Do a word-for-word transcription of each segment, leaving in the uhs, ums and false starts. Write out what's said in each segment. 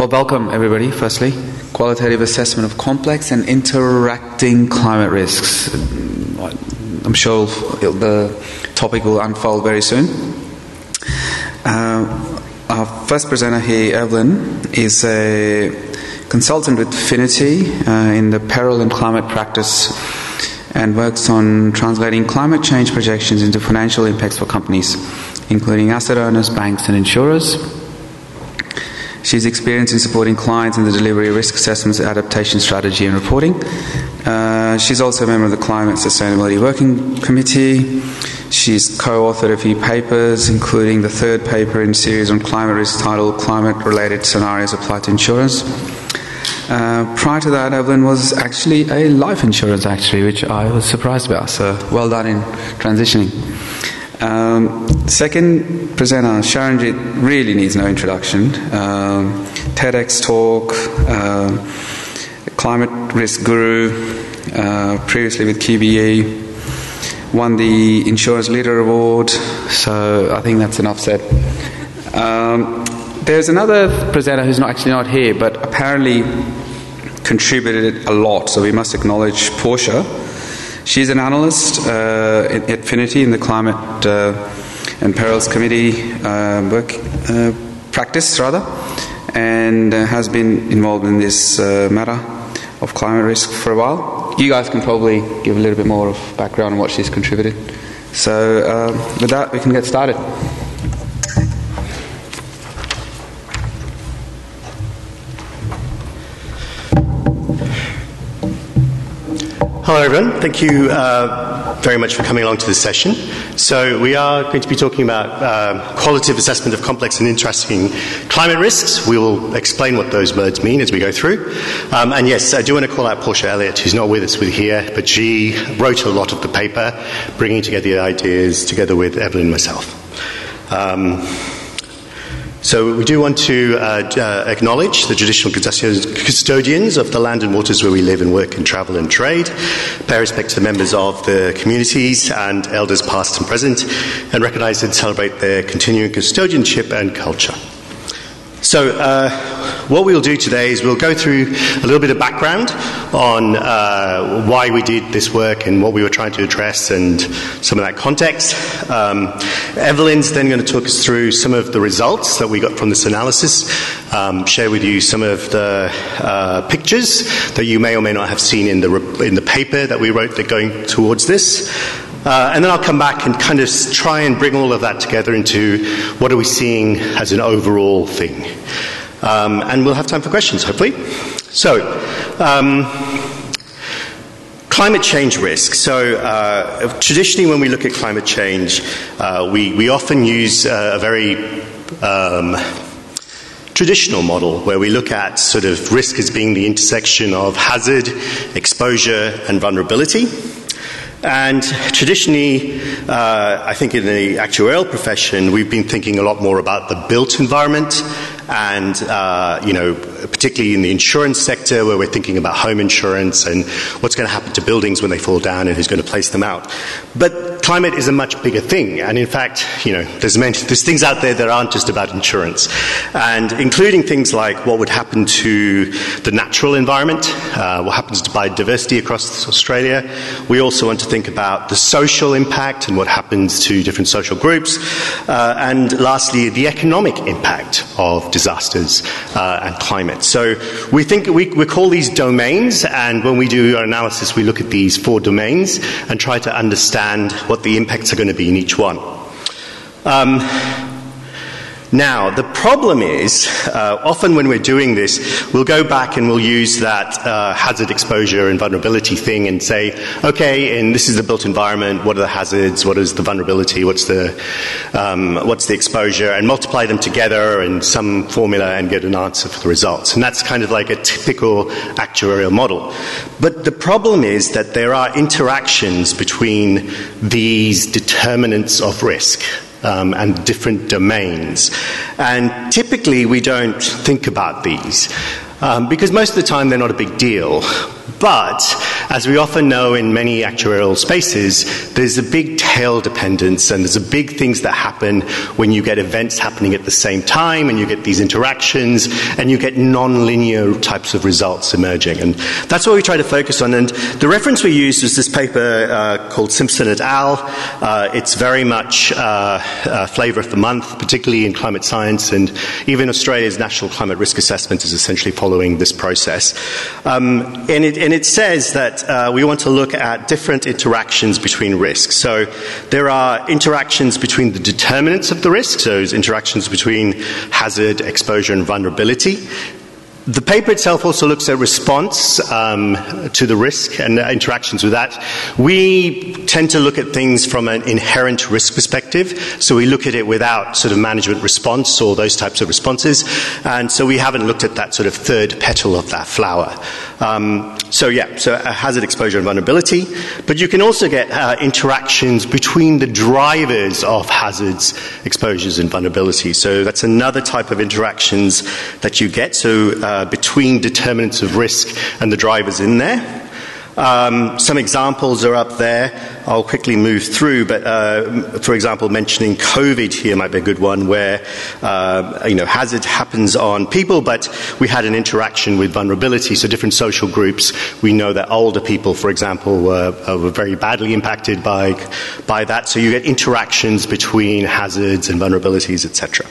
Well, welcome everybody, firstly. Qualitative assessment of complex and interacting climate risks. I'm sure the topic will unfold very soon. Uh, our first presenter here, Evelyn, is a consultant with Finity uh, in the peril and climate practice and works on translating climate change projections into financial impacts for companies, including asset owners, banks and insurers. She's experienced in supporting clients in the delivery of risk assessments, adaptation strategy and reporting. Uh, she's also a member of the Climate Sustainability Working Committee. She's co-authored a few papers, including the third paper in series on climate risk titled Climate-Related Scenarios Applied to Insurance. Uh, prior to that, Evelyn was actually a life insurance actuary, which I was surprised about, so well done in transitioning. Um, second presenter, Sharanjit, really needs no introduction. Um, TEDx talk, uh, climate risk guru, uh, previously with Q B E, won the Insurance Leader Award, so I think that's enough said. Um, there's another presenter who's not actually not here, but apparently contributed a lot, so we must acknowledge Portia. She's an analyst uh, at Finity in the Climate uh, and Perils Committee uh, work uh, practice, rather, and uh, has been involved in this uh, matter of climate risk for a while. You guys can probably give a little bit more of background on what she's contributed. So uh, with that, we can get started. Hello everyone, thank you uh, very much for coming along to this session. So we are going to be talking about uh, qualitative assessment of complex and interesting climate risks. We will explain what those words mean as we go through. Um, and yes, I do want to call out Portia Elliott, who's not with us with here, but she wrote a lot of the paper, bringing together the ideas together with Evelyn and myself. Um, So we do want to uh, uh, acknowledge the traditional custodians of the land and waters where we live and work and travel and trade, pay respect to the members of the communities and elders past and present, and recognise and celebrate their continuing custodianship and culture. So uh, what we'll do today is we'll go through a little bit of background on uh, why we did this work and what we were trying to address and some of that context. Um, Evelyn's then going to talk us through some of the results that we got from this analysis, um, share with you some of the uh, pictures that you may or may not have seen in the, in the paper that we wrote that going towards this. Uh, and then I'll come back and kind of try and bring all of that together into what are we seeing as an overall thing. Um, and we'll have time for questions, hopefully. So, um, climate change risk. So, uh, traditionally when we look at climate change, uh, we, we often use uh, a very um, traditional model where we look at sort of risk as being the intersection of hazard, exposure, and vulnerability. And traditionally, uh, I think in the actuarial profession, we've been thinking a lot more about the built environment and, uh, you know, particularly in the insurance sector where we're thinking about home insurance and what's going to happen to buildings when they fall down and who's going to place them out. But climate is a much bigger thing. And in fact, you know, there's, many, there's things out there that aren't just about insurance. And including things like what would happen to the natural environment, uh, what happens to biodiversity across Australia. We also want to think about the social impact and what happens to different social groups. Uh, and lastly, the economic impact of disasters uh, and climate. So we think we, we call these domains, and when we do our analysis, we look at these four domains and try to understand what the impacts are going to be in each one. Um, Now, the problem is, uh, often when we're doing this, we'll go back and we'll use that uh, hazard exposure and vulnerability thing and say, okay, and this is the built environment, what are the hazards, what is the vulnerability, what's the, um, what's the exposure, and multiply them together in some formula and get an answer for the results. And that's kind of like a typical actuarial model. But the problem is that there are interactions between these determinants of risk. Um, and different domains. And typically we don't think about these um, because most of the time they're not a big deal. But, as we often know in many actuarial spaces, there's a big tail dependence, and there's a big things that happen when you get events happening at the same time, and you get these interactions, and you get non-linear types of results emerging. And that's what we try to focus on. And the reference we used was this paper uh, called Simpson et al. Uh, it's very much uh, uh, flavour of the month, particularly in climate science, and even Australia's National Climate Risk Assessment is essentially following this process. Um, and, it, and it says that uh, we want to look at different interactions between risks. So there are interactions between the determinants of the risk, so those interactions between hazard, exposure, and vulnerability. The paper itself also looks at response um, to the risk and interactions with that. We tend to look at things from an inherent risk perspective, so we look at it without sort of management response or those types of responses, and so we haven't looked at that sort of third petal of that flower. Um, so yeah, so uh, hazard, exposure, and vulnerability, but you can also get uh, interactions between the drivers of hazards, exposures, and vulnerability. So that's another type of interactions that you get. So uh, Uh, between determinants of risk and the drivers in there. Um, some examples are up there. I'll quickly move through, but uh, for example, mentioning COVID here might be a good one, where uh, you know hazard happens on people, but we had an interaction with vulnerability. So different social groups. We know that older people, for example, were, uh, were very badly impacted by by that. So you get interactions between hazards and vulnerabilities, et cetera.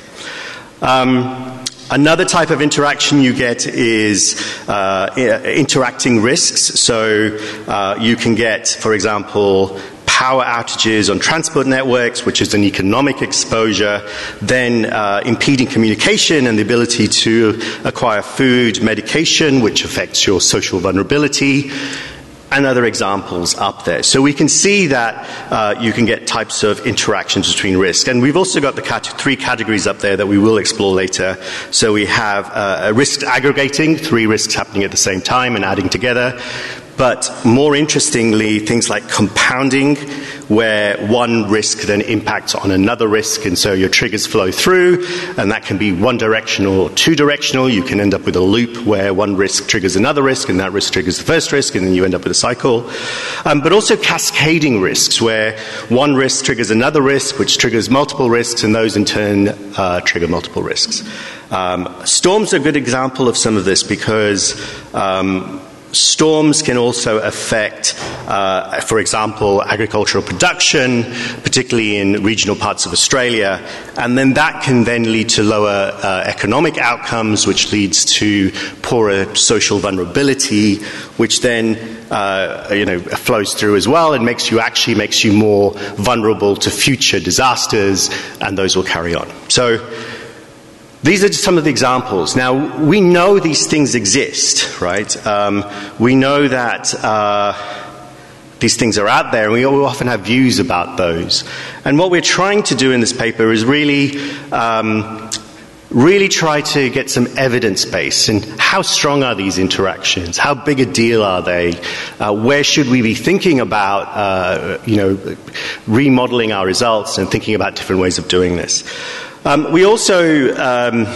Um, Another type of interaction you get is uh, interacting risks. So uh, you can get, for example, power outages on transport networks, which is an economic exposure, then uh, impeding communication and the ability to acquire food, medication, which affects your social vulnerability, and other examples up there. So we can see that uh, you can get types of interactions between risk. And we've also got the cat- three categories up there that we will explore later. So we have uh, risk aggregating, three risks happening at the same time and adding together. But more interestingly, things like compounding, where one risk then impacts on another risk, and so your triggers flow through, and that can be one directional or two directional. You can end up with a loop where one risk triggers another risk, and that risk triggers the first risk, and then you end up with a cycle. Um, but also cascading risks, where one risk triggers another risk, which triggers multiple risks, and those in turn uh, trigger multiple risks. Um, storms are a good example of some of this, because um, storms can also affect, uh, for example, agricultural production, particularly in regional parts of Australia, and then that can then lead to lower uh, economic outcomes, which leads to poorer social vulnerability, which then uh, you know flows through as well and makes you actually makes you more vulnerable to future disasters, and those will carry on. So these are just some of the examples. Now, we know these things exist, right? Um, we know that uh, these things are out there, and we often have views about those. And what we're trying to do in this paper is really, um, really try to get some evidence base. And how strong are these interactions? How big a deal are they? Uh, where should we be thinking about, uh, you know, remodeling our results and thinking about different ways of doing this? Um, we also, um,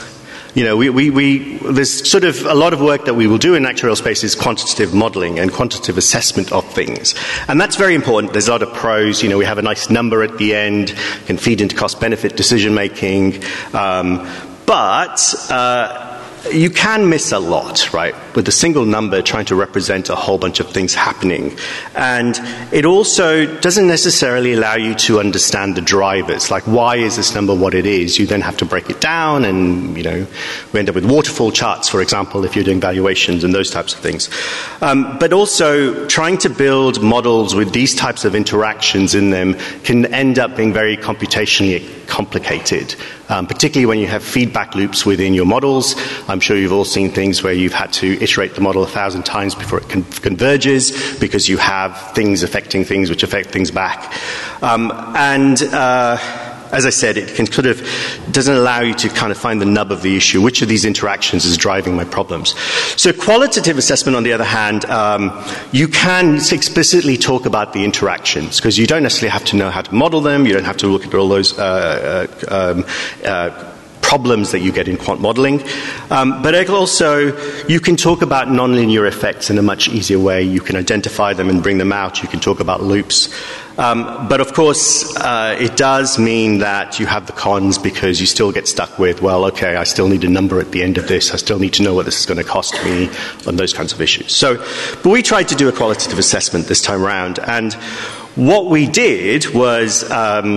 you know, we, we, we, there's sort of a lot of work that we will do in actuarial space is quantitative modelling and quantitative assessment of things. And that's very important. There's a lot of pros. You know, we have a nice number at the end, can feed into cost-benefit decision-making. Um, but uh, you can miss a lot, right, with a single number trying to represent a whole bunch of things happening. And it also doesn't necessarily allow you to understand the drivers, like why is this number what it is? You then have to break it down, and, you know, we end up with waterfall charts, for example, if you're doing valuations and those types of things. Um, but also trying to build models with these types of interactions in them can end up being very computationally complicated, um, particularly when you have feedback loops within your models. I'm sure you've all seen things where you've had to iterate the model a thousand times before it con- converges because you have things affecting things which affect things back. Um, and uh, as I said, it can sort of doesn't allow you to kind of find the nub of the issue. Which of these interactions is driving my problems? So qualitative assessment, on the other hand, um, you can explicitly talk about the interactions because you don't necessarily have to know how to model them. You don't have to look at all those uh, uh, um, uh, problems that you get in quant modeling. Um, but also, you can talk about nonlinear effects in a much easier way. You can identify them and bring them out. You can talk about loops. Um, but of course, uh, it does mean that you have the cons because you still get stuck with, well, okay, I still need a number at the end of this. I still need to know what this is going to cost me on those kinds of issues. So, but we tried to do a qualitative assessment this time around. And what we did was, um,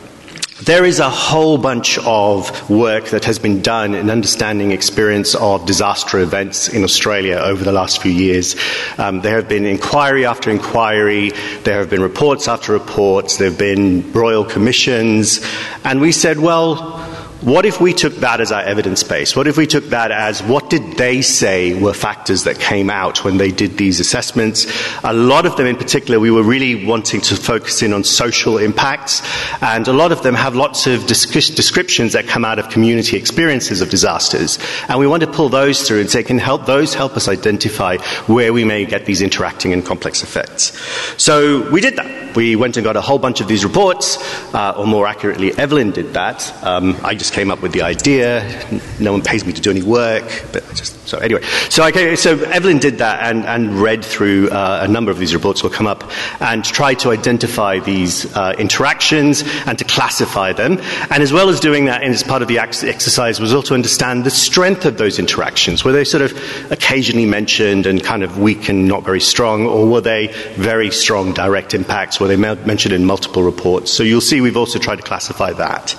there is a whole bunch of work that has been done in understanding experience of disaster events in Australia over the last few years. Um, there have been inquiry after inquiry, there have been reports after reports, there have been royal commissions, and we said, well, what if we took that as our evidence base? What if we took that as what did they say were factors that came out when they did these assessments? A lot of them in particular, we were really wanting to focus in on social impacts, and a lot of them have lots of descriptions that come out of community experiences of disasters. And we want to pull those through and say, can help those help us identify where we may get these interacting and complex effects. So we did that. We went and got a whole bunch of these reports, uh, or more accurately, Evelyn did that. Um, I just came up with the idea. No one pays me to do any work, but I just so anyway. So I, so Evelyn did that and, and read through uh, a number of these reports. Will come up and try to identify these uh, interactions and to classify them. And as well as doing that, and as part of the ex- exercise, was also to understand the strength of those interactions. Were they sort of occasionally mentioned and kind of weak and not very strong, or were they very strong direct impacts? Were they mentioned in multiple reports? So you'll see we've also tried to classify that.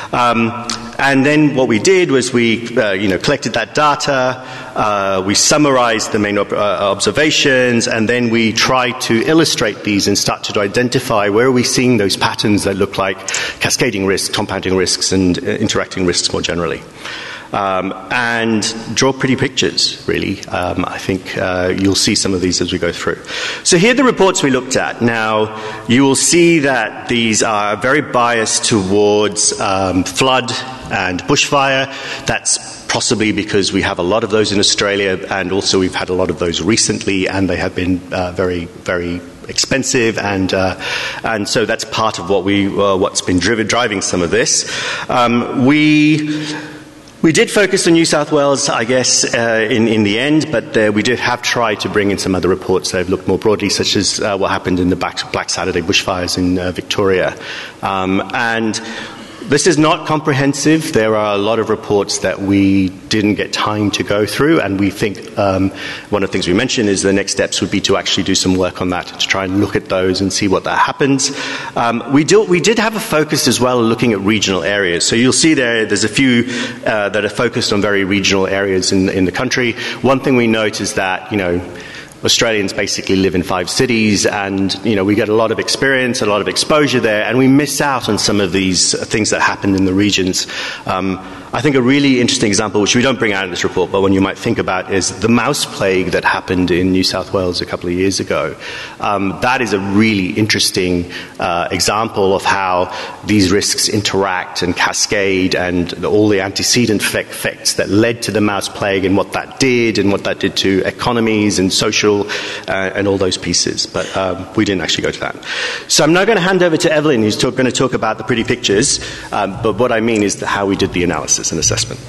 Um, And then what we did was we, uh, you know, collected that data, uh, we summarized the main ob- uh, observations, and then we tried to illustrate these and start to identify where are we seeing those patterns that look like cascading risks, compounding risks, and uh, interacting risks more generally. Um, and draw pretty pictures, really. Um, I think uh, you'll see some of these as we go through. So here are the reports we looked at. Now, you will see that these are very biased towards um, flood and bushfire. That's possibly because we have a lot of those in Australia, and also we've had a lot of those recently, and they have been uh, very, very expensive, and uh, and so that's part of what we uh, what's been driven, driving some of this. Um, we. We did focus on New South Wales, I guess, uh, in, in the end, but uh, we did have tried to bring in some other reports that have looked more broadly, such as uh, what happened in the Black, Black Saturday bushfires in uh, Victoria. Um, and this is not comprehensive. There are a lot of reports that we didn't get time to go through, and we think um, one of the things we mentioned is the next steps would be to actually do some work on that, to try and look at those and see what that happens. Um, we, do, we did have a focus as well looking at regional areas. So you'll see there, there's a few uh, that are focused on very regional areas in, in the country. One thing we note is that, you know, Australians basically live in five cities, and you know we get a lot of experience, a lot of exposure there, and we miss out on some of these things that happen in the regions. Um, I think a really interesting example, which we don't bring out in this report, but one you might think about, is the mouse plague that happened in New South Wales a couple of years ago. Um, that is a really interesting uh, example of how these risks interact and cascade, and the, all the antecedent effects that led to the mouse plague, and what that did, and what that did to economies and social Uh, and all those pieces, but um, we didn't actually go to that. So I'm now going to hand over to Evelyn, who's talk, going to talk about the pretty pictures, um, but what I mean is the, how we did the analysis and assessment.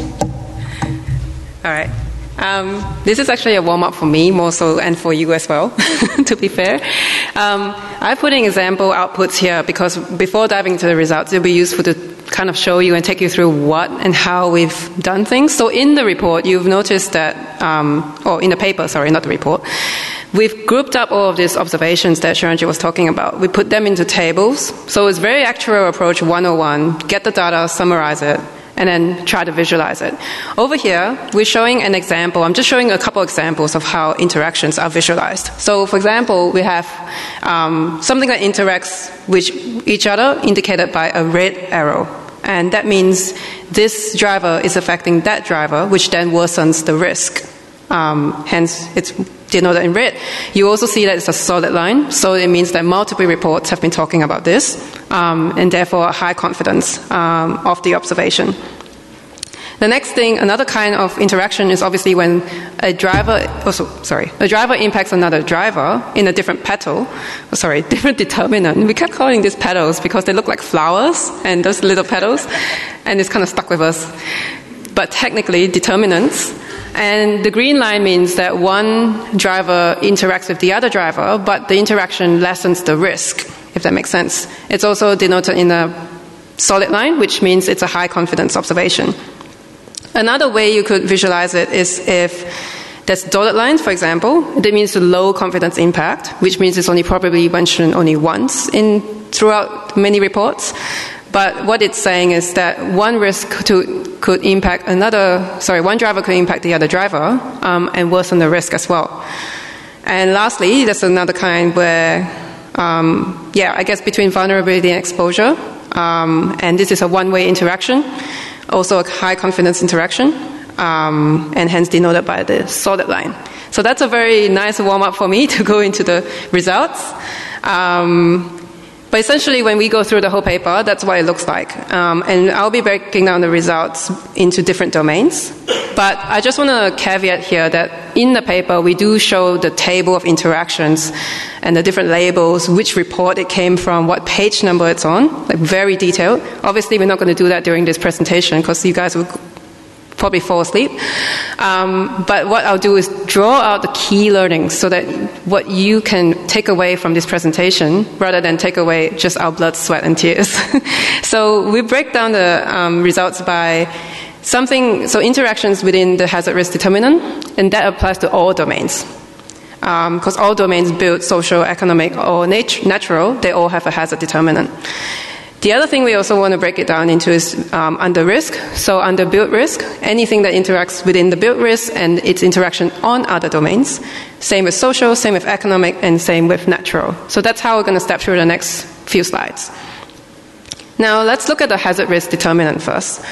All right. Um, this is actually a warm-up for me, more so, and for you as well, to be fair. Um, I put in example outputs here because before diving into the results, it'll be useful to kind of show you and take you through what and how we've done things. So in the report, you've noticed that, um, or in the paper, sorry, not the report, we've grouped up all of these observations that Shiranjit was talking about. We put them into tables. So it's very actuarial approach one oh one, get the data, summarize it, and then try to visualize it. Over here, we're showing an example. I'm just showing a couple examples of how interactions are visualized. So, for example, we have um, something that interacts with each other indicated by a red arrow. And that means this driver is affecting that driver, which then worsens the risk. Um, hence, it's denoted in red. You also see that it's a solid line, so it means that multiple reports have been talking about this, um, and therefore high confidence um, of the observation. The next thing, another kind of interaction is obviously when a driver, also, sorry, a driver impacts another driver in a different petal, oh, sorry, different determinant. We kept calling these petals because they look like flowers and those little petals, and it's kind of stuck with us. But technically, determinants. And the green line means that one driver interacts with the other driver, but the interaction lessens the risk, if that makes sense. It's also denoted in a solid line, which means it's a high confidence observation. Another way you could visualize it is if there's dotted lines, for example, that means the low confidence impact, which means it's only probably mentioned only once in throughout many reports. But what it's saying is that one risk to, could impact another, sorry, one driver could impact the other driver um, and worsen the risk as well. And lastly, there's another kind where, um, yeah, I guess between vulnerability and exposure, um, and this is a one-way interaction. Also a high confidence interaction, um, and hence denoted by the solid line. So that's a very nice warm-up for me to go into the results. Um, but essentially when we go through the whole paper, that's what it looks like. Um, and I'll be breaking down the results into different domains. But I just want to caveat here that in the paper we do show the table of interactions and the different labels, which report it came from, what page number it's on, like very detailed. Obviously we're not going to do that during this presentation because you guys will probably fall asleep. Um, but what I'll do is draw out the key learnings so that what you can take away from this presentation rather than take away just our blood, sweat and tears. So we break down the um, results by something, so interactions within the hazard risk determinant, and that applies to all domains. Because um, all domains, built, social, economic, or nat- natural, they all have a hazard determinant. The other thing we also want to break it down into is um, under risk. So under built risk, anything that interacts within the built risk and its interaction on other domains. Same with social, same with economic, and same with natural. So that's how we're going to step through the next few slides. Now let's look at the hazard risk determinant first.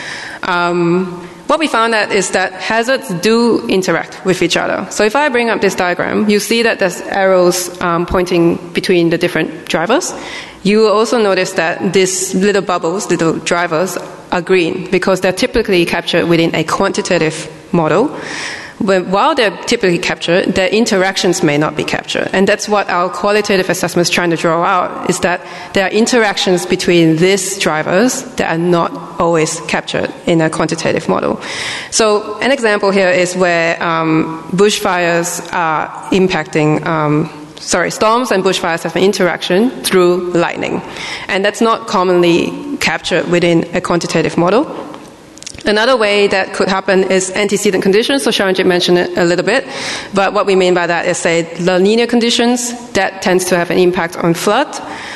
Um, what we found out is that hazards do interact with each other. So if I bring up this diagram, you see that there's arrows um, pointing between the different drivers. You will also notice that these little bubbles, little drivers, are green because they're typically captured within a quantitative model. But while they're typically captured, their interactions may not be captured. And that's what our qualitative assessment is trying to draw out, is that there are interactions between these drivers that are not always captured in a quantitative model. So an example here is where um, bushfires are impacting, um, sorry, storms and bushfires have an interaction through lightning. And that's not commonly captured within a quantitative model. Another way that could happen is antecedent conditions. So Sharanjit mentioned it a little bit. But what we mean by that is, say, La Nina conditions. That tends to have an impact on flood.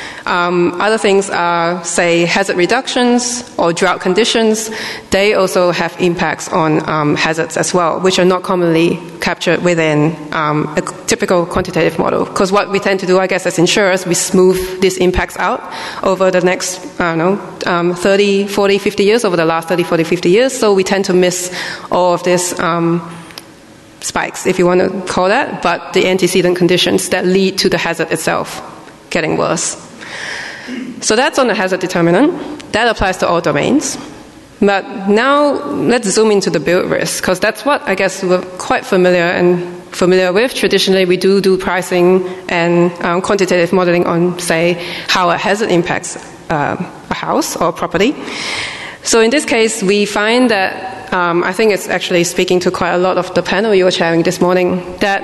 Um, other things are, say, hazard reductions or drought conditions. They also have impacts on um, hazards as well, which are not commonly captured within um, a typical quantitative model. Because what we tend to do, I guess, as insurers, we smooth these impacts out over the next, I don't know, um, thirty, forty, fifty years, over the last thirty, forty, fifty years. So we tend to miss all of this um, spikes, if you want to call that, but the antecedent conditions that lead to the hazard itself getting worse. So that's on the hazard determinant. That applies to all domains. But now let's zoom into the build risk, because that's what I guess we're quite familiar and familiar with. Traditionally, we do do pricing and um, quantitative modeling on, say, how a hazard impacts um, a house or property. So in this case, we find that, um, I think it's actually speaking to quite a lot of the panel you were chairing this morning, that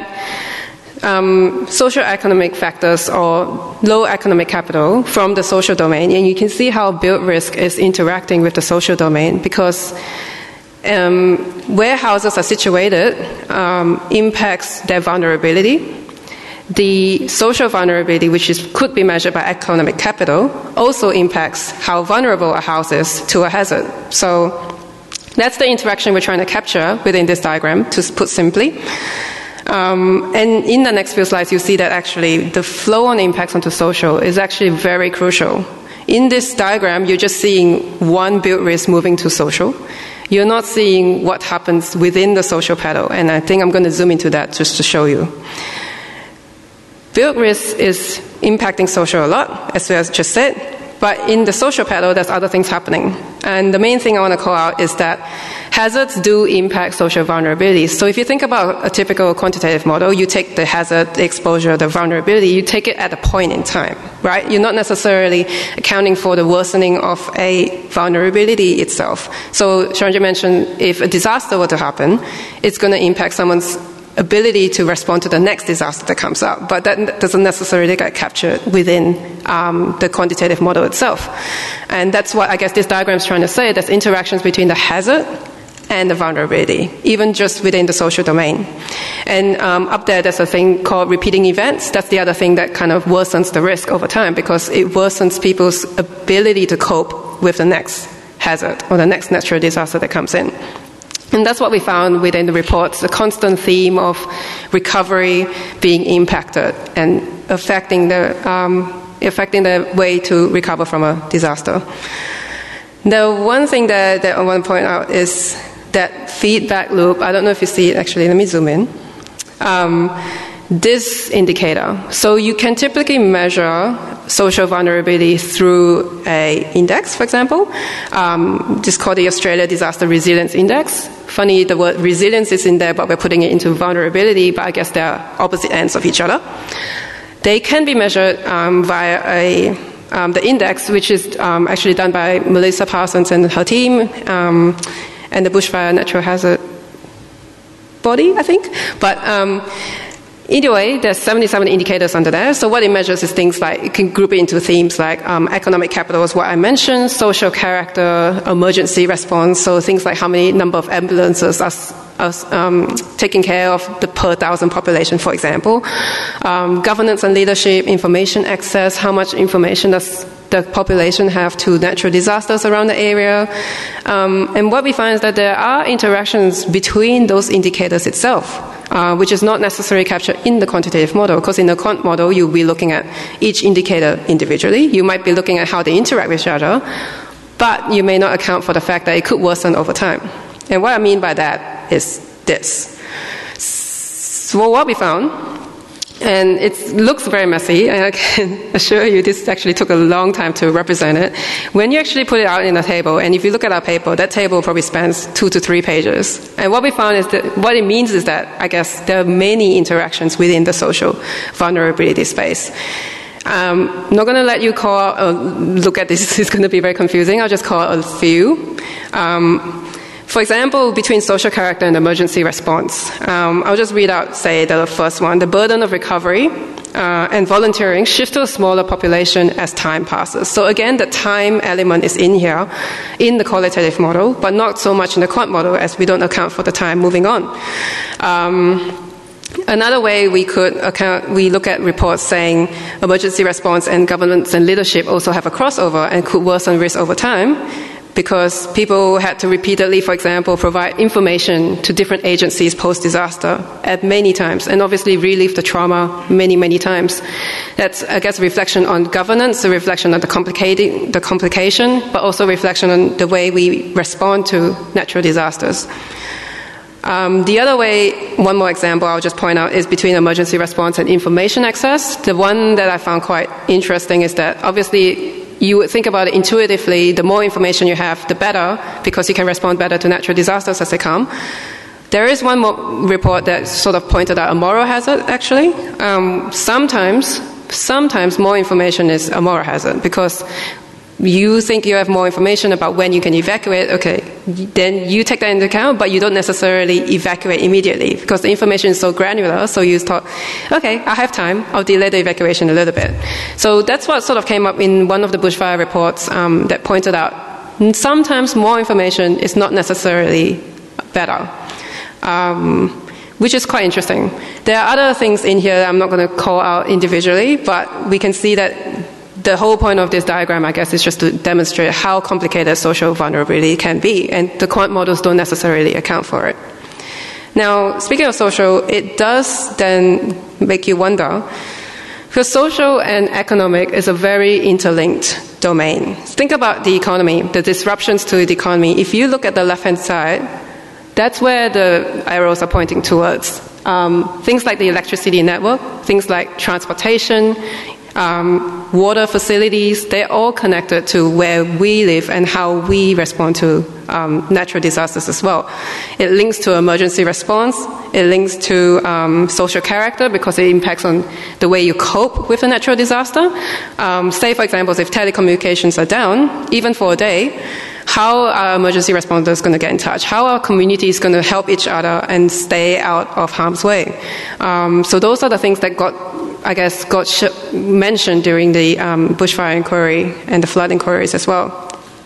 Um, socio-economic factors or low economic capital from the social domain, and you can see how build risk is interacting with the social domain, because um, where houses are situated um, impacts their vulnerability. The social vulnerability, which is, could be measured by economic capital, also impacts how vulnerable a house is to a hazard. So that's the interaction we're trying to capture within this diagram, to put simply. Um, and in the next few slides, you see that actually the flow-on impacts onto social is actually very crucial. In this diagram, you're just seeing one build risk moving to social. You're not seeing what happens within the social petal, and I think I'm going to zoom into that just to show you. Build risk is impacting social a lot, as we have just said, But in the social petal, there's other things happening. And the main thing I want to call out is that hazards do impact social vulnerabilities. So if you think about a typical quantitative model, you take the hazard, the exposure, the vulnerability, you take it at a point in time, right? You're not necessarily accounting for the worsening of a vulnerability itself. So Sharanjit mentioned if a disaster were to happen, it's going to impact someone's ability to respond to the next disaster that comes up, but that doesn't necessarily get captured within um, the quantitative model itself. And that's what I guess this diagram is trying to say. There's interactions between the hazard and the vulnerability, even just within the social domain. And um, up there, there's a thing called repeating events. That's the other thing that kind of worsens the risk over time, because it worsens people's ability to cope with the next hazard or the next natural disaster that comes in. And that's what we found within the reports, the constant theme of recovery being impacted and affecting the, um, affecting the way to recover from a disaster. The one thing that, that I want to point out is that feedback loop. I don't know if you see it actually. Let me zoom in. Um, this indicator. So you can typically measure social vulnerability through a index, for example. Um, this is called the Australia Disaster Resilience Index. Funny, the word resilience is in there, but we're putting it into vulnerability, but I guess they're opposite ends of each other. They can be measured um, via a, um, the index, which is um, actually done by Melissa Parsons and her team, um, and the Bushfire Natural Hazard Body, I think. But um, anyway, there's seventy-seven indicators under there. So what it measures is things like, you can group it into themes like um, economic capital is what I mentioned, social character, emergency response, so things like how many number of ambulances are, are um, taking care of the per thousand population, for example. Um, governance and leadership, information access, how much information does the population have to natural disasters around the area. Um, and what we find is that there are interactions between those indicators itself, uh, which is not necessarily captured in the quantitative model, because in the quant model, you'll be looking at each indicator individually. You might be looking at how they interact with each other, but you may not account for the fact that it could worsen over time. And what I mean by that is this. So what we found, and it looks very messy, and I can assure you this actually took a long time to represent it. When you actually put it out in a table, and if you look at our paper, that table probably spans two to three pages. And what we found is that what it means is that, I guess, there are many interactions within the social vulnerability space. Um, I'm not going to let you call, uh, look at this, it's going to be very confusing. I'll just call out a few. Um, For example, between social character and emergency response, um, I'll just read out, say, the first one. The burden of recovery uh, and volunteering shifts to a smaller population as time passes. So again, the time element is in here, in the qualitative model, but not so much in the quant model, as we don't account for the time moving on. Um, Another way we could account, we look at reports saying emergency response and governance and leadership also have a crossover and could worsen risk over time, because people had to repeatedly, for example, provide information to different agencies post-disaster at many times, and obviously relieve the trauma many, many times. That's, I guess, a reflection on governance, a reflection on the, complicating, the complication, but also a reflection on the way we respond to natural disasters. Um, the other way, one more example I'll just point out, is between emergency response and information access. The one that I found quite interesting is that obviously you would think about it intuitively, the more information you have, the better, because you can respond better to natural disasters as they come. There is one more report that sort of pointed out a moral hazard, actually. Um, sometimes, sometimes more information is a moral hazard, because you think you have more information about when you can evacuate, okay, then you take that into account, but you don't necessarily evacuate immediately, because the information is so granular, so you thought, okay, I have time, I'll delay the evacuation a little bit. So that's what sort of came up in one of the bushfire reports um, that pointed out sometimes more information is not necessarily better, um, which is quite interesting. There are other things in here that I'm not going to call out individually, but we can see that the whole point of this diagram, I guess, is just to demonstrate how complicated social vulnerability can be, and the quant models don't necessarily account for it. Now, speaking of social, it does then make you wonder, because social and economic is a very interlinked domain. Think about the economy, the disruptions to the economy. If you look at the left-hand side, that's where the arrows are pointing towards. Um, things like the electricity network, things like transportation, um, water facilities, they're all connected to where we live and how we respond to um, natural disasters as well. It links to emergency response, it links to um, social character because it impacts on the way you cope with a natural disaster. Um, say, for example, if telecommunications are down, even for a day, how are emergency responders going to get in touch? How are communities going to help each other and stay out of harm's way? Um, so those are the things that got, I guess, got sh- mentioned during the um, bushfire inquiry and the flood inquiries as well.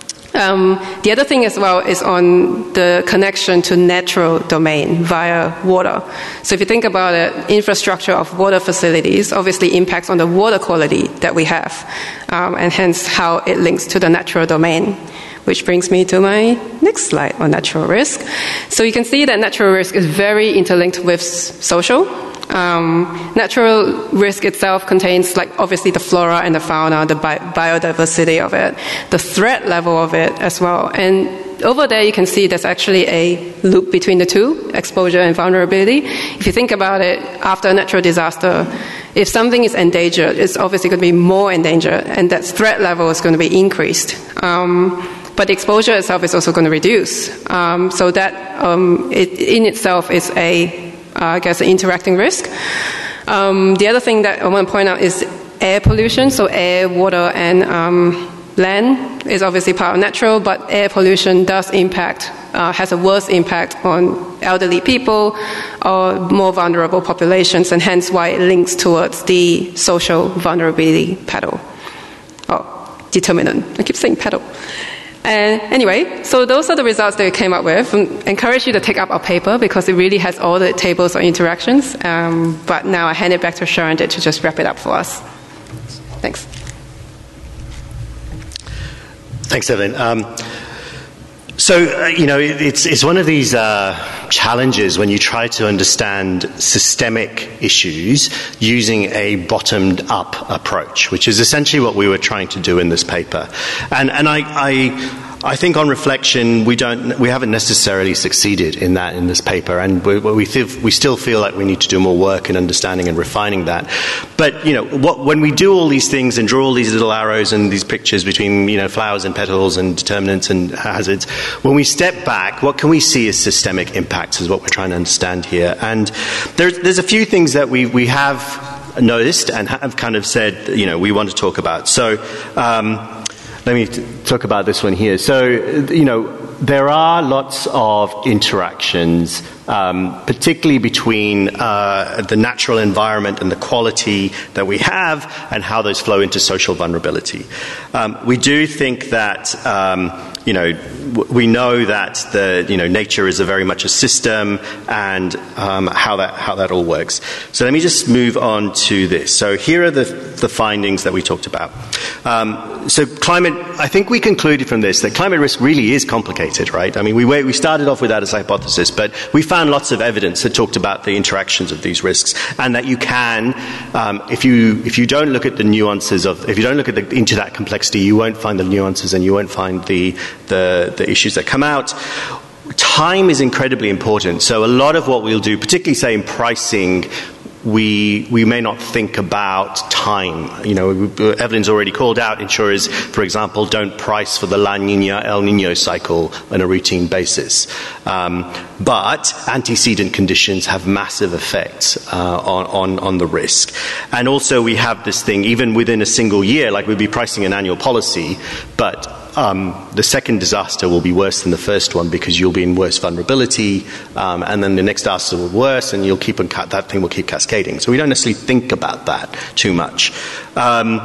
Um, the other thing as well is on the connection to natural domain via water. So if you think about it, infrastructure of water facilities obviously impacts on the water quality that we have, um, and hence how it links to the natural domain. Which brings me to my next slide on natural risk. So you can see that natural risk is very interlinked with social. Um, natural risk itself contains, like, obviously the flora and the fauna, the bi- biodiversity of it, the threat level of it as well. And over there you can see there's actually a loop between the two, exposure and vulnerability. If you think about it, after a natural disaster, if something is endangered, it's obviously going to be more endangered, and that threat level is going to be increased. Um, But the exposure itself is also going to reduce. Um, so that um, it, in itself is a, uh, I guess, an interacting risk. Um, the other thing that I want to point out is air pollution. So air, water, and um, land is obviously part of natural, but air pollution does impact, uh, has a worse impact on elderly people or more vulnerable populations, and hence why it links towards the social vulnerability pedal. Oh, determinant. I keep saying pedal. And anyway, so those are the results that we came up with. I encourage you to take up our paper because it really has all the tables or interactions. Um, but now I hand it back to Sharon to just wrap it up for us. Thanks. Thanks, Evelyn. Um, so, uh, you know, it, it's, it's one of these uh, challenges when you try to understand systemic issues using a bottomed-up approach, which is essentially what we were trying to do in this paper. And, and I, I, I think on reflection, we don't, we haven't necessarily succeeded in that in this paper, and we, we, th- we still feel like we need to do more work in understanding and refining that. But, you know, what, when we do all these things and draw all these little arrows and these pictures between, you know, flowers and petals and determinants and hazards, when we step back, what can we see as systemic impacts is what we're trying to understand here. And there's, there's a few things that we, we have noticed and have kind of said, you know, we want to talk about. So, um, let me talk about this one here. So, you know, there are lots of interactions, um, particularly between uh, the natural environment and the quality that we have and how those flow into social vulnerability. Um, we do think that, um, you know, w- we know that the, you know, nature is a very much a system and um, how that how that all works. So let me just move on to this. So here are the, the findings that we talked about. Um, so climate, I think we concluded from this that climate risk really is complicated, right? I mean, we we started off with that as a hypothesis, but we found lots of evidence that talked about the interactions of these risks, and that you can, um, if you if you don't look at the nuances of, if you don't look at the, into that complexity, you won't find the nuances and you won't find the the, the issues that come out. Time is incredibly important. So a lot of what we'll do, particularly say in pricing, we we may not think about time. You know, Evelyn's already called out insurers, for example, don't price for the La Nina, El Nino cycle on a routine basis. Um, but antecedent conditions have massive effects uh, on, on, on the risk. And also we have this thing, even within a single year, like we'd be pricing an annual policy, but Um, the second disaster will be worse than the first one because you'll be in worse vulnerability, um, and then the next disaster will be worse, and you'll keep on ca- that thing will keep cascading. So we don't necessarily think about that too much. Um,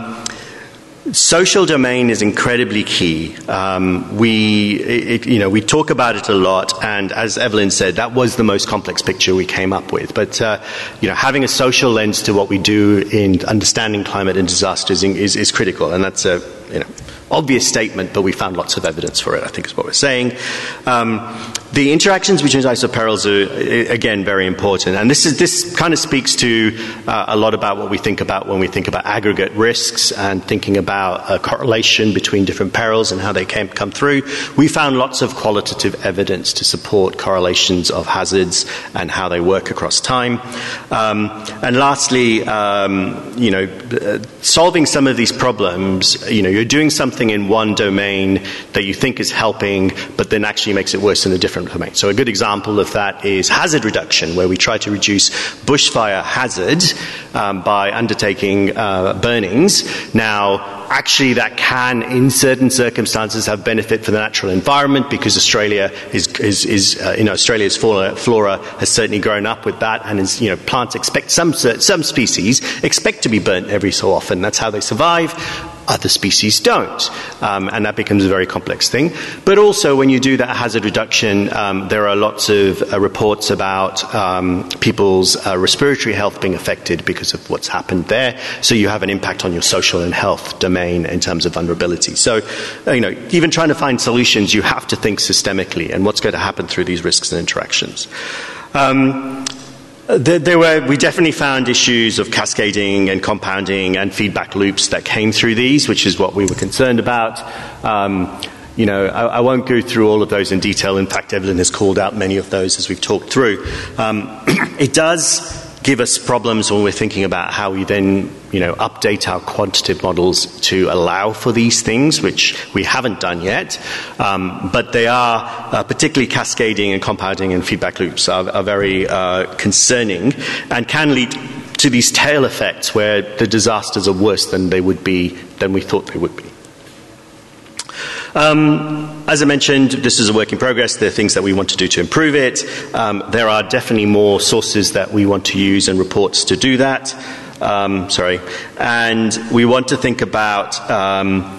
social domain is incredibly key. Um, we, it, you know, we talk about it a lot, and as Evelyn said, that was the most complex picture we came up with. But uh, you know, having a social lens to what we do in understanding climate and disasters is, is critical, and that's a you know. obvious statement, but we found lots of evidence for it, I think is what we're saying. Um, the interactions between isoperils are, again, very important. And this is this kind of speaks to uh, a lot about what we think about when we think about aggregate risks and thinking about a correlation between different perils and how they can come through. We found lots of qualitative evidence to support correlations of hazards and how they work across time. Um, and lastly, um, you know, uh, solving some of these problems, you know, you're doing something in one domain that you think is helping, but then actually makes it worse in a different domain. So a good example of that is hazard reduction, where we try to reduce bushfire hazard um, by undertaking uh, burnings. Now, actually, that can, in certain circumstances, have benefit for the natural environment, because Australia is, is, is uh, you know, Australia's flora, flora has certainly grown up with that, and is, you know, plants expect some some species expect to be burnt every so often. That's how they survive. Other species don't, um, and that becomes a very complex thing. But also, when you do that hazard reduction, um, there are lots of uh, reports about um, people's uh, respiratory health being affected because of what's happened there. So you have an impact on your social and health domain in terms of vulnerability. So, you know, even trying to find solutions, you have to think systemically and what's going to happen through these risks and interactions. Um, There, there were, we definitely found issues of cascading and compounding and feedback loops that came through these, which is what we were concerned about. Um, you know, I, I won't go through all of those in detail. In fact, Evelyn has called out many of those as we've talked through. Um, it does give us problems when we're thinking about how we then, you know, update our quantitative models to allow for these things, which we haven't done yet. Um, but they are, uh, particularly cascading and compounding and feedback loops are, are very uh, concerning and can lead to these tail effects where the disasters are worse than they would be, than we thought they would be. Um, as I mentioned, this is a work in progress. There are things that we want to do to improve it. Um, there are definitely more sources that we want to use and reports to do that. Um, sorry. And we want to think about... Um,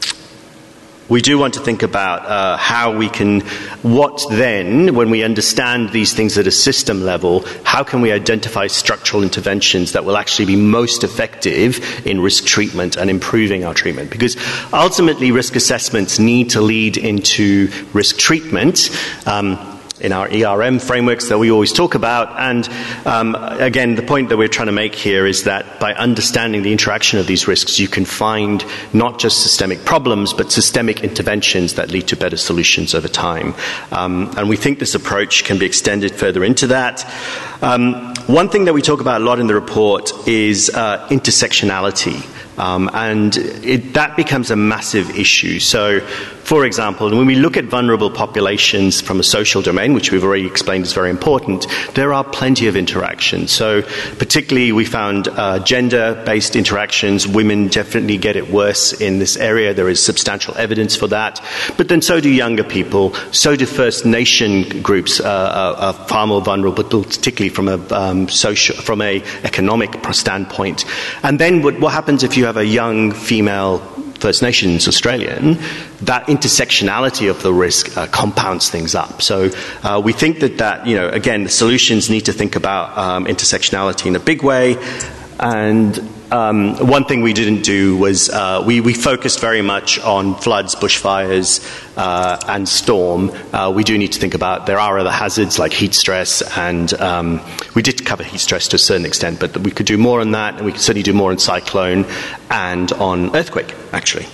We do want to think about uh, how we can, what then, when we understand these things at a system level, how can we identify structural interventions that will actually be most effective in risk treatment and improving our treatment? Because ultimately risk assessments need to lead into risk treatment. Um, in our E R M frameworks that we always talk about. And um, again, the point that we're trying to make here is that by understanding the interaction of these risks, you can find not just systemic problems, but systemic interventions that lead to better solutions over time. Um, and we think this approach can be extended further into that. Um, one thing that we talk about a lot in the report is uh, intersectionality. Um, and it, that becomes a massive issue. So, for example, when we look at vulnerable populations from a social domain, which we've already explained is very important, there are plenty of interactions. So, particularly, we found uh, gender-based interactions. Women definitely get it worse in this area. There is substantial evidence for that. But then so do younger people. So do First Nation groups uh, are, are far more vulnerable, particularly from a um, social, from a economic standpoint. And then what, what happens if you have a young female First Nations Australian? That intersectionality of the risk uh, compounds things up. So uh, we think that, that, you know, again, the solutions need to think about um, intersectionality in a big way. And um, one thing we didn't do was uh, we, we focused very much on floods, bushfires, uh, and storm. Uh, we do need to think about there are other hazards like heat stress, and um, we did cover heat stress to a certain extent, but we could do more on that, and we could certainly do more on cyclone and on earthquake, actually.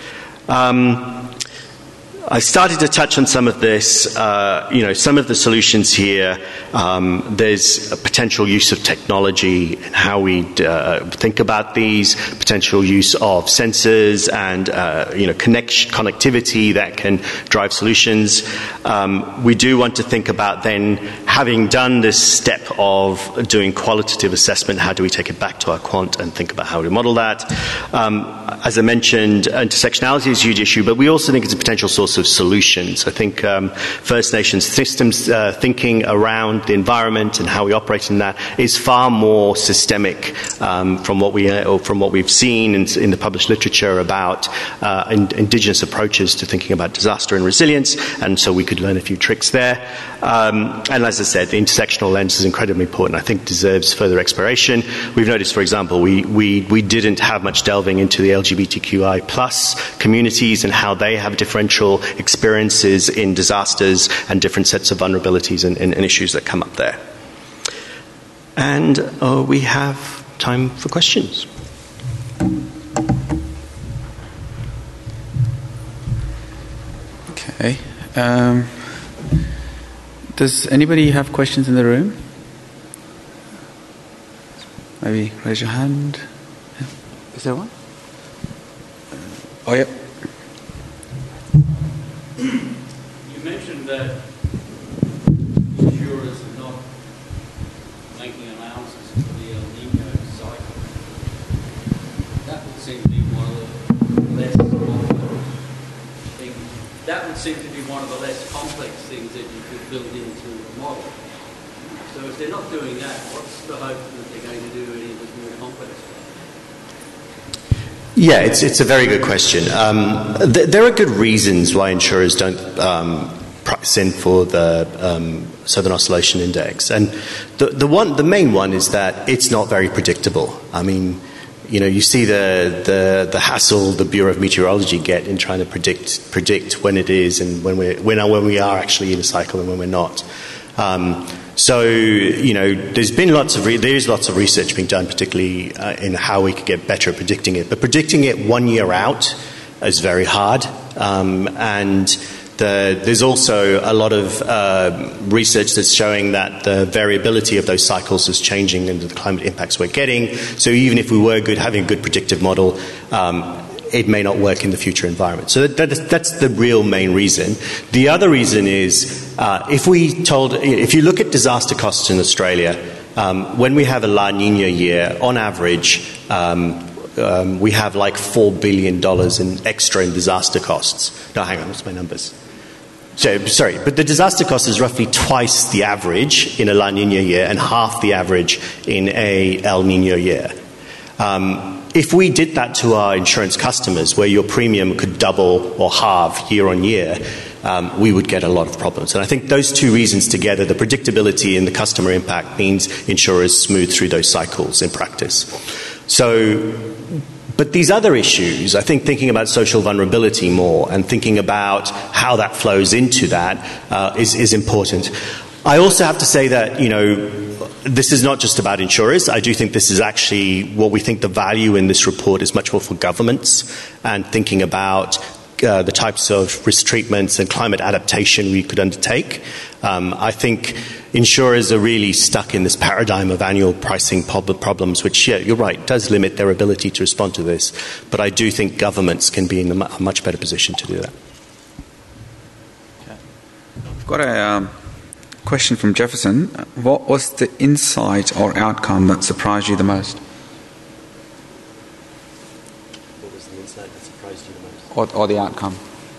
Um, I started to touch on some of this, uh, you know, some of the solutions here. Um, there's a potential use of technology and how we uh, think about these, potential use of sensors and, uh, you know, connect connectivity that can drive solutions. Um, we do want to think about then, having done this step of doing qualitative assessment, how do we take it back to our quant and think about how to model that? Um, as I mentioned, intersectionality is a huge issue, but we also think it's a potential source of solutions. I think um, First Nations systems uh, thinking around the environment and how we operate in that is far more systemic um, from what we uh, or from what we've seen in, in the published literature about uh, in, indigenous approaches to thinking about disaster and resilience. And so we could learn a few tricks there. Um, and as I said, the intersectional lens is incredibly important. I think deserves further exploration. We've noticed, for example, we we we didn't have much delving into the L G B T Q I plus communities and how they have differential experiences in disasters and different sets of vulnerabilities and, and, and issues that come up there. And uh, we have time for questions. Okay. Um, does anybody have questions in the room? Maybe raise your hand. Yeah. Is there one? Oh, yeah. You mentioned that insurers are not making allowances for the El Nino cycle. That would seem to be one of the less complex things. That would seem to be one of the less complex things that you could build into a model. So if they're not doing that, what's the hope that they're going to do any of this more complex stuff? Yeah, it's it's a very good question. Um, th- there are good reasons why insurers don't um, price in for the um, Southern Oscillation Index, and the the one the main one is that it's not very predictable. I mean, you know, you see the the the hassle the Bureau of Meteorology get in trying to predict predict when it is and when we when when we are actually in a cycle and when we're not. Um, So, you know, there's been lots of re- there is lots of research being done, particularly uh, in how we could get better at predicting it. But predicting it one year out is very hard, um, and the, there's also a lot of uh, research that's showing that the variability of those cycles is changing and the climate impacts we're getting. So even if we were good having a good predictive model, um, it may not work in the future environment. So that, that, that's the real main reason. The other reason is uh, if we told, if you look at disaster costs in Australia, um, when we have a La Nina year, on average, um, um, we have like four billion dollars in extra in disaster costs. No, hang on, what's my numbers? So, sorry, but the disaster cost is roughly twice the average in a La Nina year and half the average in a El Nino year. Um, If we did that to our insurance customers, where your premium could double or halve year on year, um, we would get a lot of problems. And I think those two reasons together, the predictability and the customer impact, means insurers smooth through those cycles in practice. So, but these other issues, I think thinking about social vulnerability more and thinking about how that flows into that uh, is, is important. I also have to say that, you know, this is not just about insurers. I do think this is actually what we think the value in this report is much more for governments and thinking about uh, the types of risk treatments and climate adaptation we could undertake. Um, I think insurers are really stuck in this paradigm of annual pricing prob- problems, which, yeah, you're right, does limit their ability to respond to this. But I do think governments can be in a much better position to do that. Okay. I've got a... Um question from Jefferson. What was the insight or outcome that surprised you the most? What was the insight that surprised you the most? Or, or the outcome?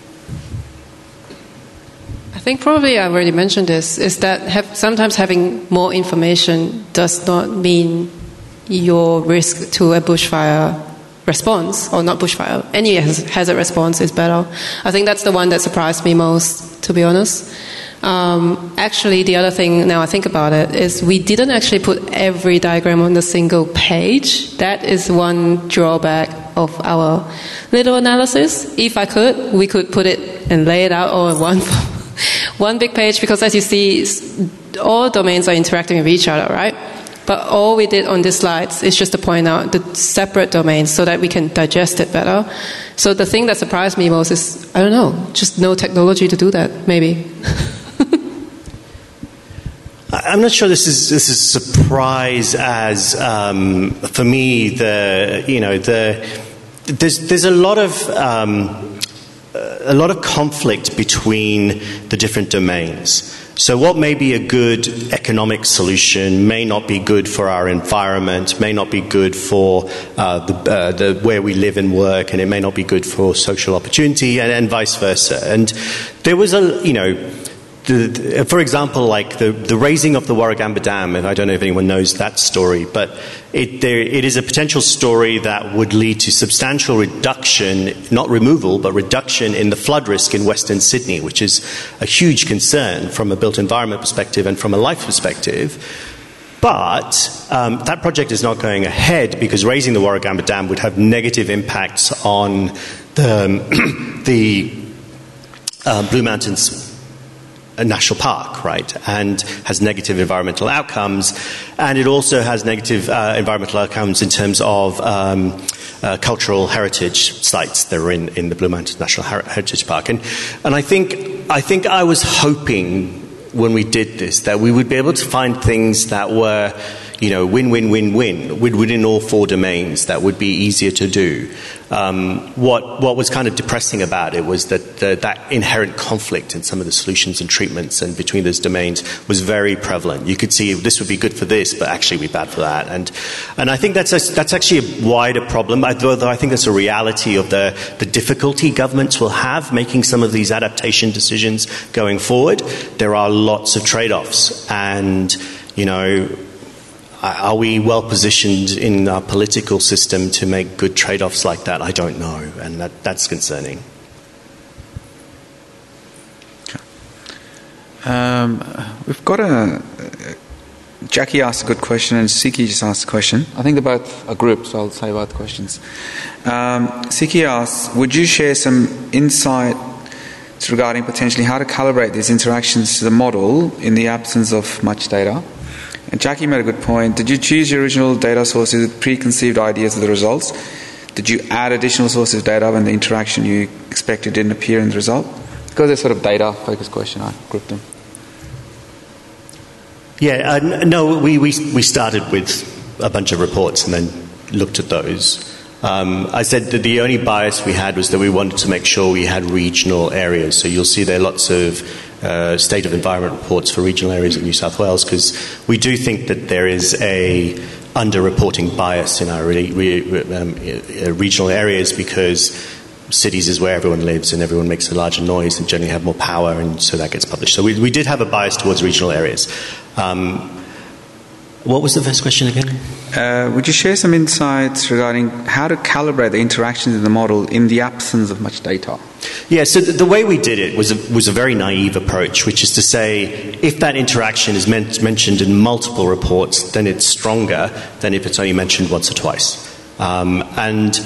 I think probably I already mentioned this, is that have, sometimes having more information does not mean your risk to a bushfire response, or not bushfire, any hazard response is better. I think that's the one that surprised me most, to be honest. Um, actually, the other thing, now I think about it, is we didn't actually put every diagram on a single page. That is one drawback of our little analysis. If I could, we could put it and lay it out all in one, one big page, because as you see, all domains are interacting with each other, right? But all we did on these slides is just to point out the separate domains so that we can digest it better. So the thing that surprised me most is, I don't know, just no technology to do that, maybe. I'm not sure this is this is a surprise as um, for me the you know the there's there's a lot of um, a lot of conflict between the different domains. So what may be a good economic solution may not be good for our environment, may not be good for uh, the, uh, the where we live and work, and it may not be good for social opportunity, and, and vice versa. And there was a you know. The, the, for example, like the, the raising of the Warragamba Dam, and I don't know if anyone knows that story, but it, there, it is a potential story that would lead to substantial reduction, not removal, but reduction in the flood risk in Western Sydney, which is a huge concern from a built environment perspective and from a life perspective. But um, that project is not going ahead because raising the Warragamba Dam would have negative impacts on the, the uh, Blue Mountains a national park, right, and has negative environmental outcomes, and it also has negative uh, environmental outcomes in terms of um, uh, cultural heritage sites that are in, in the Blue Mountains National Her- Heritage Park. And and I think I think I was hoping when we did this that we would be able to find things that were, you know, win, win, win, win, within all four domains that would be easier to do. Um, what what was kind of depressing about it was that the, that inherent conflict in some of the solutions and treatments and between those domains was very prevalent. You could see this would be good for this, but actually be bad for that. And and I think that's a, that's actually a wider problem. Although I think that's a reality of the the difficulty governments will have making some of these adaptation decisions going forward. There are lots of trade-offs, and you know. Are we well positioned in our political system to make good trade-offs like that? I don't know, and that, that's concerning. Um, we've got a... Jackie asked a good question and Siki just asked a question. I think they're both a group, so I'll say both questions. Um, Siki asks, would you share some insight regarding potentially how to calibrate these interactions to the model in the absence of much data? And Jackie made a good point. Did you choose your original data sources with preconceived ideas of the results? Did you add additional sources of data when the interaction you expected didn't appear in the result? Because they're sort of data-focused question, I grouped them. Yeah, uh, no, we, we we started with a bunch of reports and then looked at those. Um, I said that the only bias we had was that we wanted to make sure we had regional areas. So you'll see there are lots of uh, state of environment reports for regional areas in New South Wales, because we do think that there is a underreporting bias in our re- re- um, uh, regional areas, because cities is where everyone lives and everyone makes a larger noise and generally have more power, and so that gets published. So we, we did have a bias towards regional areas. Um, what was the first question again? Uh, would you share some insights regarding how to calibrate the interactions in the model in the absence of much data? Yeah, so the, the way we did it was a, was a very naive approach, which is to say, if that interaction is meant, mentioned in multiple reports, then it's stronger than if it's only mentioned once or twice. Um, and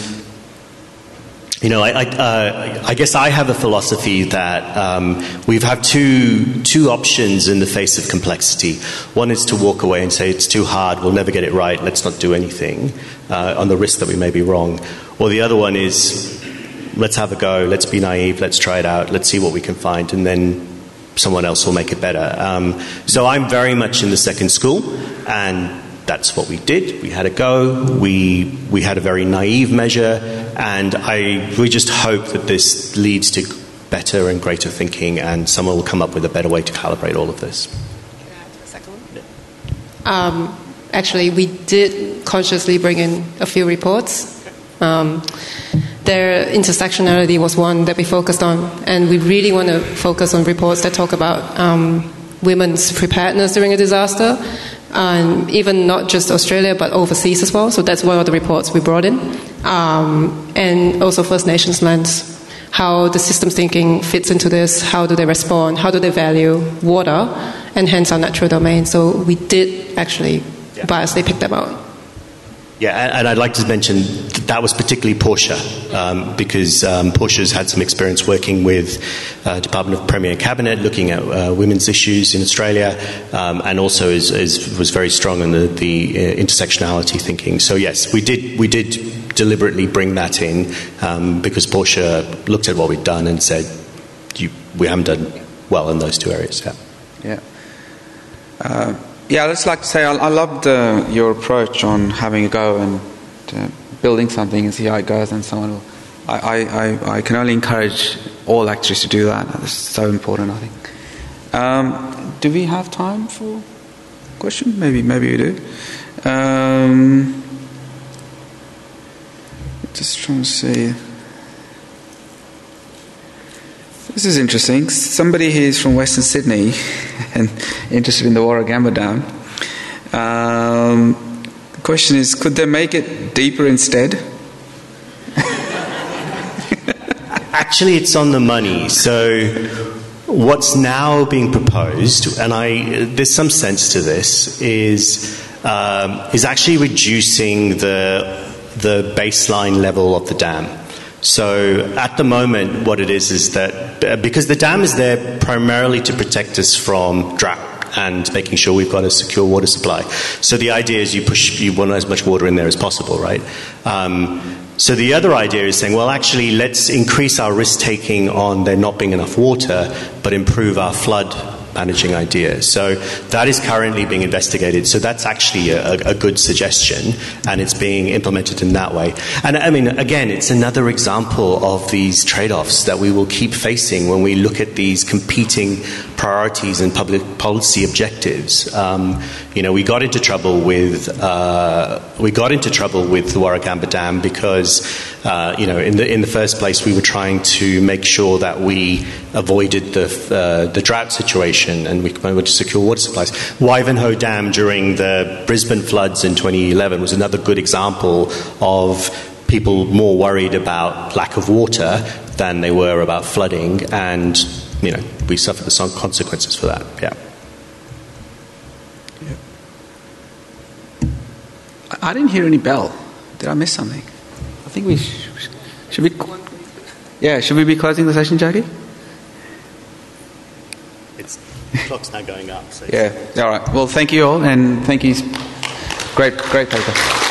You know, I, I, uh, I guess I have a philosophy that um, we have two two options in the face of complexity. One is to walk away and say it's too hard, we'll never get it right, let's not do anything, uh, on the risk that we may be wrong. Or the other one is, let's have a go, let's be naive, let's try it out, let's see what we can find, and then someone else will make it better. Um, so I'm very much in the second school, and that's what we did. We had a go. We we had a very naive measure, and I we just hope that this leads to better and greater thinking, and someone will come up with a better way to calibrate all of this. Can I add a second one? Um, actually, we did consciously bring in a few reports. Um, their intersectionality was one that we focused on, and we really want to focus on reports that talk about um, women's preparedness during a disaster. Um, even not just Australia, but overseas as well. So that's one of the reports we brought in. Um, and also First Nations lands, how the systems thinking fits into this, how do they respond, how do they value water, and hence our natural domain. So we did actually yeah. biasly pick them out. Yeah, and I'd like to mention that, that was particularly Portia, um, because um, Portia's had some experience working with uh, Department of Premier and Cabinet, looking at uh, women's issues in Australia, um, and also is, is, was very strong in the, the uh, intersectionality thinking. So yes, we did we did deliberately bring that in, um, because Portia looked at what we'd done and said, you, we haven't done well in those two areas. Yeah. Yeah. Uh, Yeah, I'd just like to say I, I loved uh, your approach on having a go and uh, building something and see how it goes, and someone will. I, I, I can only encourage all lecturers to do that. It's so important, I think. Um, do we have time for a question? Maybe, maybe we do. Um, just trying to see. This is interesting. Somebody here is from Western Sydney and interested in the Warragamba Dam. Um, the question is, could they make it deeper instead? Actually, it's on the money. So what's now being proposed, and I, there's some sense to this, is um, is actually reducing the the baseline level of the dam. So at the moment, what it is is that uh, because the dam is there primarily to protect us from drought and making sure we've got a secure water supply. So the idea is you push, you want as much water in there as possible, right? Um, so the other idea is saying, well, actually, let's increase our risk-taking on there not being enough water, but improve our flood managing idea. So that is currently being investigated. So that's actually a, a good suggestion, and it's being implemented in that way. And I mean, again, it's another example of these trade-offs that we will keep facing when we look at these competing priorities and public policy objectives. Um, you know, we got into trouble with uh, we got into trouble with the Warragamba Dam because uh, you know, in the in the first place, we were trying to make sure that we avoided the uh, the drought situation and we wanted to secure water supplies. Wivenhoe Dam during the Brisbane floods in twenty eleven was another good example of people more worried about lack of water than they were about flooding, and you know, we suffered the consequences for that. Yeah. I didn't hear any bell. Did I miss something? I think we sh- should we. Yeah, should we be closing the session, Jackie? It's the clock's now going up. So yeah. All right. Well, thank you all, and thank you. Great, great paper.